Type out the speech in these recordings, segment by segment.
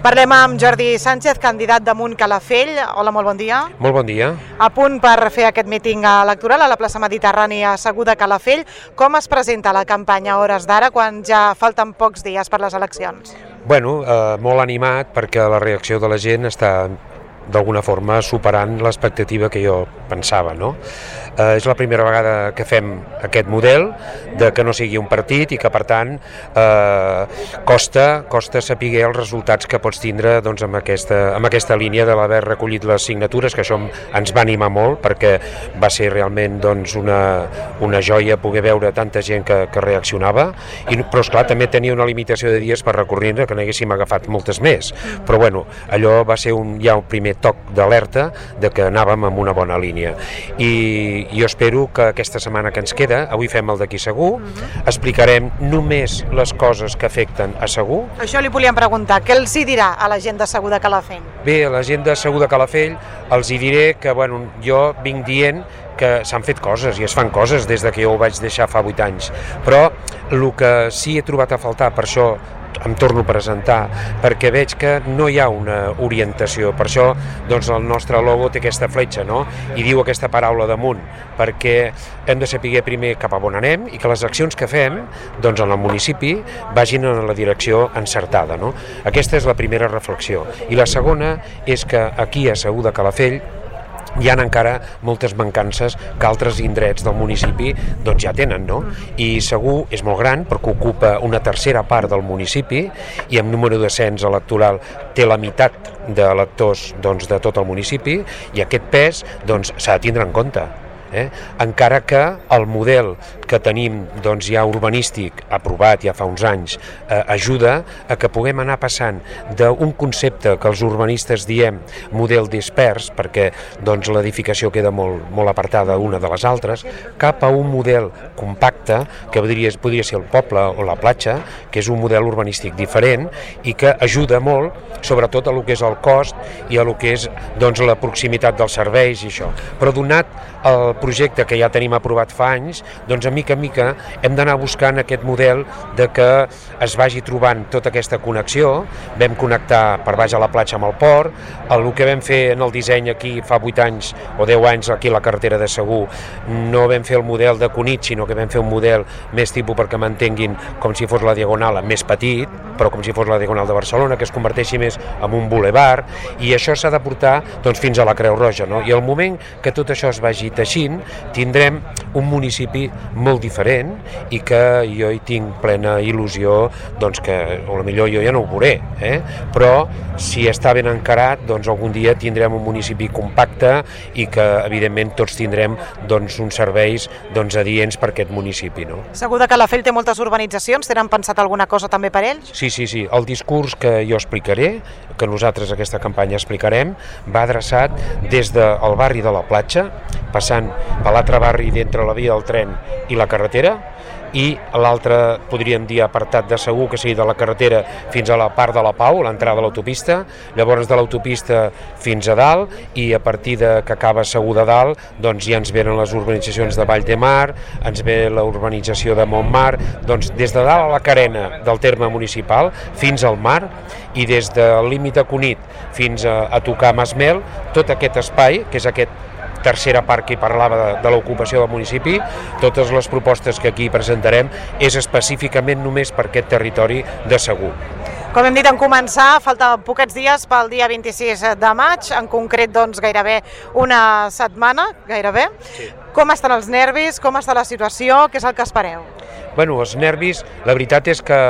Parlem amb Jordi Sánchez, candidat d'Amunt Calafell. Hola, molt bon dia. Molt bon dia. A punt per fer aquest míting electoral a la plaça Mediterrània Segur de Calafell. Com es presenta la campanya a hores d'ara, quan ja falten pocs dies per les eleccions? Bueno, molt animat perquè la reacció de la gent està d'alguna forma superant l'expectativa que jo pensava, no? És la primera vegada que fem aquest model de que no sigui un partit i que per tant costa saber els resultats que pots tindre doncs, amb aquesta línia de l'haver recollit les signatures, que això ens va animar molt perquè va ser realment doncs, una joia poder veure tanta gent que reaccionava, però esclar, també tenia una limitació de dies per recorrir-ne que n'haguéssim agafat moltes més, però bueno, allò va ser ja un primer toc d'alerta de que anàvem amb una bona línia. I jo espero que aquesta setmana que ens queda, avui fem el d'aquí Segur, explicarem només les coses que afecten a Segur. Això li volíem preguntar, què els hi dirà a la gent de Segur de Calafell? Bé, a la gent de Segur de Calafell els hi diré que bueno, jo vinc dient que s'han fet coses i es fan coses des de que jo ho vaig deixar fa 8 anys, però el que sí he trobat a faltar, per això em torno a presentar, perquè veig que no hi ha una orientació, per això doncs, el nostre logo té aquesta fletxa, no? I diu aquesta paraula damunt, perquè hem de saber primer cap a on anem i que les accions que fem doncs, en el municipi vagin en la direcció encertada, no? Aquesta és la primera reflexió. I la segona és que aquí a Segur de Calafell hi ha encara moltes mancances que altres indrets del municipi doncs ja tenen, no? I Segur és molt gran perquè ocupa una tercera part del municipi i amb número de cens electoral té la meitat d'electors doncs, de tot el municipi i aquest pes doncs, s'ha de tindre en compte. Encara que el model que tenim doncs, ja urbanístic aprovat ja fa uns anys ajuda a que puguem anar passant d'un concepte que els urbanistes diem model dispers, perquè doncs, l'edificació queda molt apartada una de les altres, cap a un model compacte que podria ser el poble o la platja, que és un model urbanístic diferent i que ajuda molt sobretot a lo que és el cost i a lo que és doncs, la proximitat dels serveis i això. Però donat el projecte que ja tenim aprovat fa anys, doncs a mica en mica hem d'anar buscant aquest model de que es vagi trobant tota aquesta connexió. Vam connectar per baix a la platja amb el port, el que vam fer en el disseny aquí fa 8 anys o 10 anys aquí a la carretera de Segur, no vam fer el model de Cunit, sinó que vam fer un model més tipus perquè m'entenguin com si fos la Diagonal, més petit, però com si fos la Diagonal de Barcelona, que es converteixi més en un boulevard, i això s'ha de portar doncs, fins a la Creu Roja, no? I al moment que tot això es vagi teixint, tindrem un municipi molt diferent i que jo hi tinc plena il·lusió doncs que, o millor jo ja no ho veuré, però si està ben encarat, doncs algun dia tindrem un municipi compacte i que evidentment tots tindrem doncs, uns serveis doncs, adients per aquest municipi. No? Segur de Calafell té moltes urbanitzacions, tenen pensat alguna cosa també per ells? Sí, el discurs que jo explicaré, que nosaltres aquesta campanya explicarem, va adreçat des del barri de la platja, passant per l'altre barri d'entre la via del tren i la carretera, i l'altre, podríem dir, apartat de Segur, que sigui de la carretera fins a la part de la Pau, l'entrada de l'autopista, llavors de l'autopista fins a dalt, i a partir de que acaba Segur de dalt, doncs ja ens venen les urbanitzacions de Vall de Mar, ens ve la urbanització de Montmar, doncs des de dalt a la carena del terme municipal fins al mar, i des del límit de Cunit fins a tocar Masmel, tot aquest espai, que és aquest tercera part que parlava de l'ocupació del municipi, totes les propostes que aquí presentarem és específicament només per aquest territori de Segur. Com hem dit en començar, falta poquets dies pel dia 26 de maig, en concret doncs gairebé una setmana, gairebé. Sí. Com estan els nervis, com està la situació, què és el que espereu? Bueno, els nervis, la veritat és que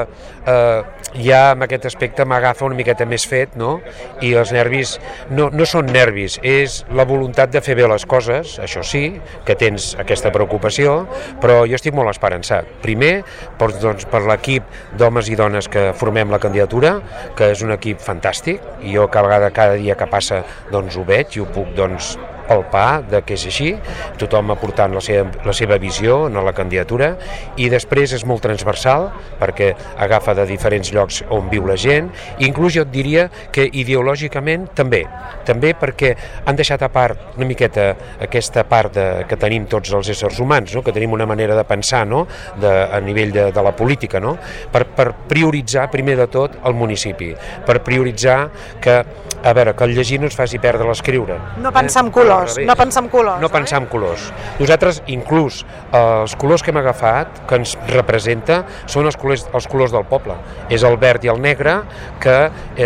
ja en aquest aspecte m'agafa una miqueta més fet, no? I els nervis no són nervis, és la voluntat de fer bé les coses, això sí, que tens aquesta preocupació, però jo estic molt esperançat. Primer, doncs, per l'equip d'homes i dones que formem la candidatura, que és un equip fantàstic, i jo cada dia que passa doncs, ho veig i ho puc doncs, pel pa de que és així, tothom aportant la seva visió en la candidatura, i després és molt transversal perquè agafa de diferents llocs on viu la gent, i inclús jo et diria que ideològicament també perquè han deixat a part una miqueta aquesta part que tenim tots els éssers humans, no? Que tenim una manera de pensar, no? A nivell de la política, no? Per prioritzar primer de tot el municipi, per prioritzar que el llegir no ens faci perdre l'escriure. No pensar en colors, no pensar en colors. No pensar en colors. Nosaltres, inclús, els colors que hem agafat, que ens representa, són els colors del poble. És el verd i el negre, que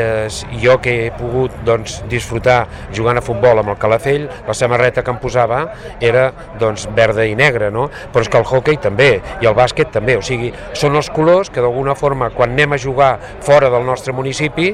jo que he pogut disfrutar jugant a futbol amb el Calafell, la samarreta que em posava era verda i negra, no? Però és que el hoquei també, i el bàsquet també, o sigui, són els colors que d'alguna forma, quan anem a jugar fora del nostre municipi,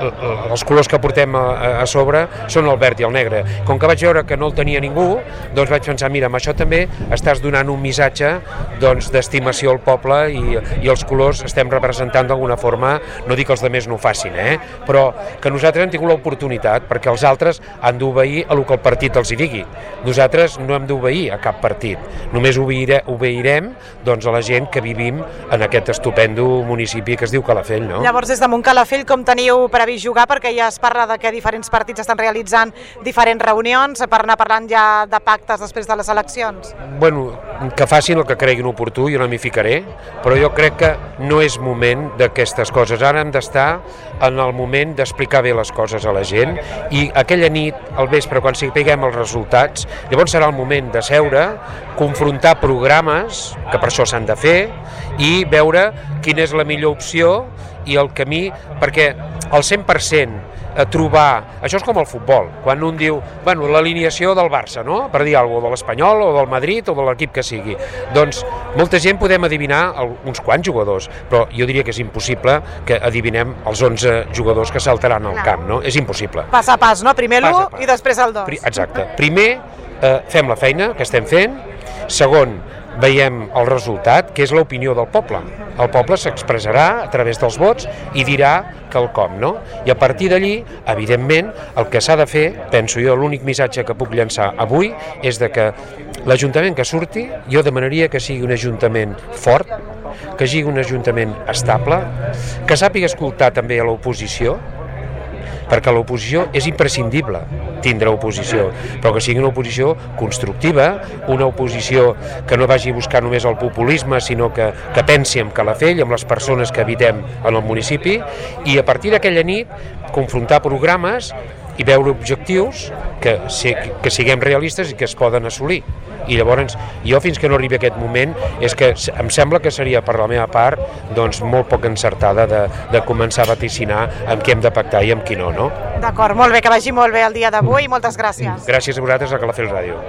els colors que portem a sobre són el verd i el negre. Com que vaig veure que no el tenia ningú, doncs vaig pensar, mira, amb això també estàs donant un missatge d'estimació al poble, i els colors estem representant d'alguna forma, no dic que els altres no ho facin, però que nosaltres hem tingut l'oportunitat, perquè els altres han d'obeir a el que el partit els hi digui. Nosaltres no hem d'obeir a cap partit, només obeirem a la gent que vivim en aquest estupendo municipi que es diu Calafell, no? Llavors, des de Montcalafell, com teniu previst jugar? Perquè ja es parla de que diferents partits estan realitzant diferents reunions per anar parlant ja de pactes després de les eleccions. Bueno, que facin el que creguin oportú, jo no m'hi ficaré, però jo crec que no és moment d'aquestes coses. Ara hem d'estar en el moment d'explicar bé les coses a la gent, i aquella nit, al vespre, quan sapiguem els resultats, llavors serà el moment de seure, confrontar programes, que per això s'han de fer, i veure quina és la millor opció i el camí, perquè el 100% trobar, això és com el futbol, quan un diu, bueno, l'alineació del Barça, no?, per dir alguna cosa, de l'Espanyol o del Madrid o de l'equip que sigui, doncs molta gent podem adivinar uns quants jugadors, però jo diria que és impossible que adivinem els 11 jugadors que saltaran al camp, no? És impossible. Pas a pas, no? Primer l'1 i després el 2. Exacte. Primer fem la feina que estem fent, segon, veiem el resultat, que és l'opinió del poble. El poble s'expressarà a través dels vots i dirà quelcom, no? I a partir d'allí, evidentment, el que s'ha de fer, penso jo, l'únic missatge que puc llançar avui és de que l'Ajuntament que surti, jo demanaria que sigui un Ajuntament fort, que sigui un Ajuntament estable, que sàpiga escoltar també a l'oposició, perquè l'oposició és imprescindible tindre oposició, però que sigui una oposició constructiva, una oposició que no vagi a buscar només el populisme, sinó que pensi en Calafell, amb les persones que habitem en el municipi, i a partir d'aquella nit confrontar programes i veure objectius que siguem realistes i que es poden assolir. I llavors, jo fins que no arribi aquest moment, és que em sembla que seria per la meva part molt poc encertada de començar a vaticinar amb qui hem de pactar i amb qui no, no? D'acord, molt bé, que vagi molt bé el dia d'avui i moltes gràcies. Gràcies a vosaltres a Calafell Ràdio.